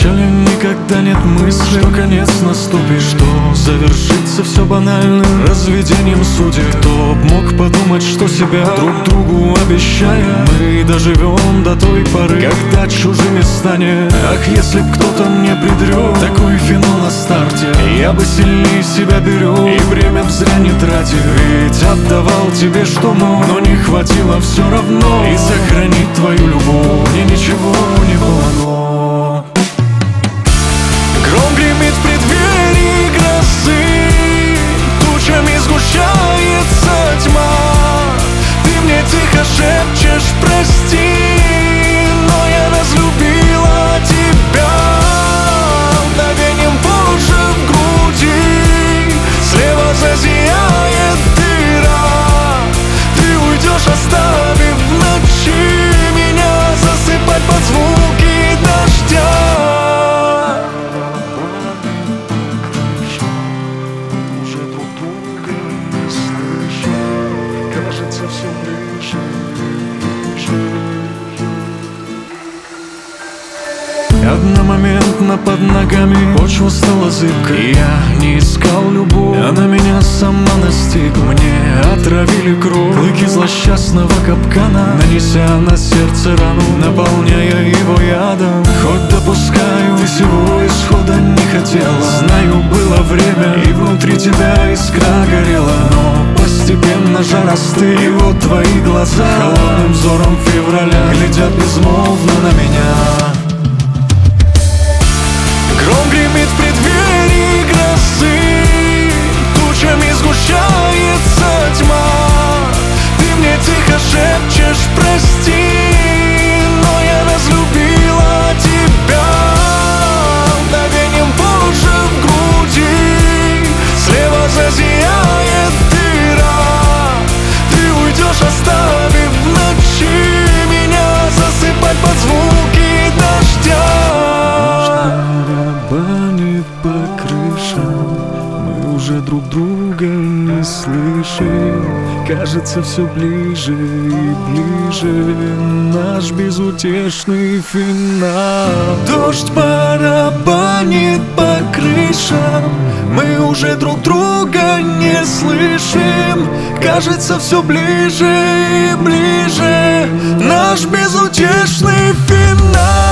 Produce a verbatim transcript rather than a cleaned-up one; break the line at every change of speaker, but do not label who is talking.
начале никогда нет мысли, что конец наступит, что завершится все банальным разведением судеб. Кто б мог подумать, что себя друг другу обещая, мы доживем до той поры, когда чужими станем. Ах, если б кто-то мне предрек такой финал на старте, я бы сильнее себя берег и время б зря не тратил. Ведь отдавал тебе, что мог, но не хватило все равно. И сохранить твою любовь мне ничего не помогло. Гром гремит в преддверии грозы, тучами сгущается тьма. Ты мне тихо шепчешь прости, но я разлюбила тебя. Мгновением позже в груди слева зазияет дыра. Ты уйдешь, оставив в ночи меня засыпать под звуки дождя. Кажется, все ближе, одномоментно под ногами почва стала зыбкой. Я не искал любовь, она меня сама настигла. Мне отравили кровь клыки злосчастного капкана, нанеся на сердце рану, наполняя его ядом. Хоть допускаю, ты сего исхода не хотела. Знаю, было время, и внутри тебя искра горела, но постепенно жар остыл, и вот твои глаза холодным взором февраля глядят безмолвно на меня. Гром гремит в преддверии грозы, тучами сгущается тьма. Ты мне тихо шепчешь прости, но я разлюбила тебя. Мгновением позже в груди слева зазияет дыра. Ты уйдешь, оставив в ночи меня засыпать под звуки дождя. Барабанит по крышам, мы уже друг друга не слышим. Кажется, все ближе и ближе наш безутешный финал. Дождь барабанит по крышам, мы уже друг друга не слышим. Кажется, все ближе и ближе наш безутешный финал.